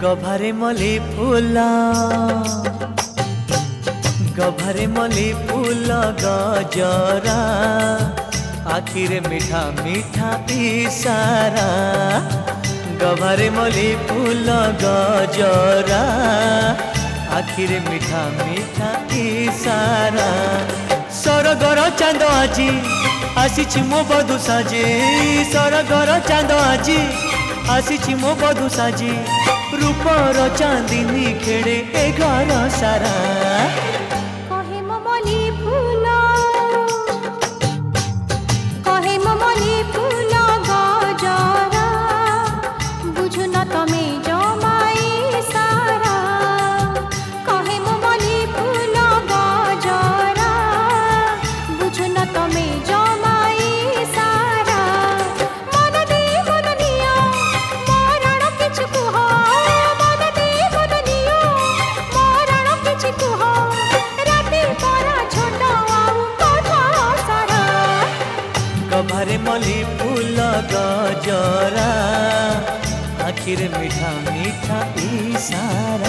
गभारे मली फूल गभारे मली फूल गजरा आखिरे मीठा मीठा इशारा गभारे मली फूल गजरा आखिरे मीठा मीठा इशारा सरगर चांद आजी आसी मो बधु साजे सरगर चांद आजी आसी मो बधु साजे रूपर चांदिनी खेड़े ए घर सारा कहे मो मली फूल कहे मो मली फूल गजरा बुझु न तमे जमाई सारा कहे मो मली फूल गजरा बुझु न तमे जमाई सारा मन दे मन निया मरण किछु कुह मन दे मन निया मरण किछु कुह राति परा छोट आउ कथा सारा गभारे मली फूल गजरा आखिर मीठा मीठा इशारा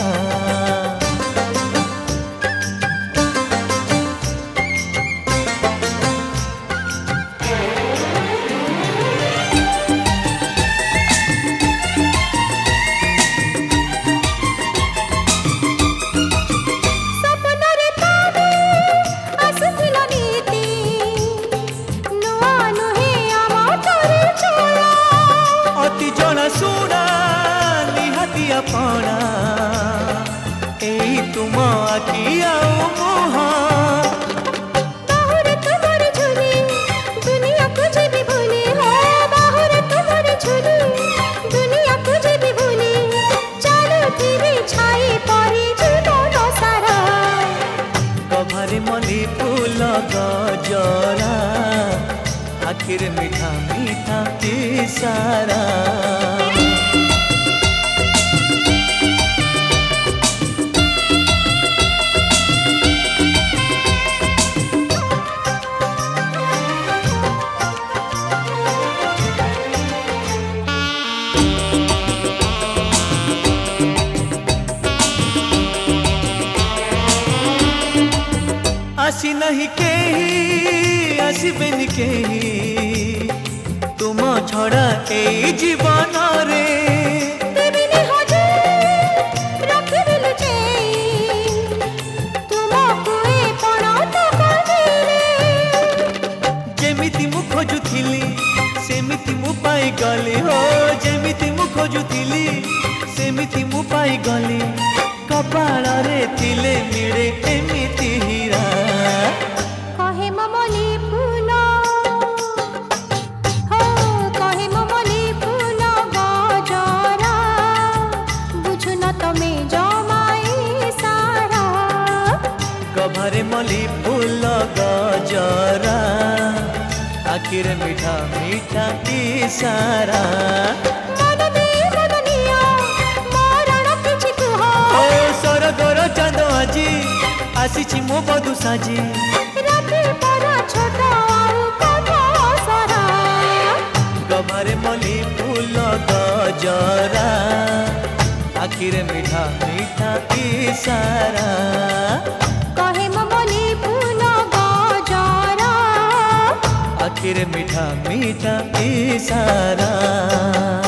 सपनरे ताने आसुथिल नीति नुआ नुहे आमा तोरे छोड़ा अति जଣା सुना निहाती अपना एई तुम आखि आउ मुह बाहुरे तुम्हारे झूली दुनिया कुछ भी भूली हो बाहुरे तुम्हारे झूली दुनिया कुछ भी भूली चालू फिरी छाई परी जीवन सारा गभारे मली फूल गजरा आखिर मीठा मीठा इशारा आसी नहीं केही आसबेनि केही तुम छड़ा ए जीवन रे देविनी हजूर रखिबिल चेई तुमको ए पणत कलिरे जेमिति मु खोजुथिली सेमिति मु पाई गली हो जेमिति मु खोजुथिली सेमिति मु पाई गली कपाल रे थिले मिले एमिति हीरा कहे मो मली फूल हो कहे मो मली फूल गजरा बुझु न तमे जमाई सारा गभारे मली फूल गजरा आखिर मीठा मीठा इशारा मन दे मन निया मरण किछि कुह ओ सरगर चांद आजी आसी मो बधु साजी राति परा छोट आउ कथा सारा गभारे मली फूल गजरा आखिर मीठा मीठा इशारा कहे मो मली फूल गजरा आखिर मीठा मीठा इशारा।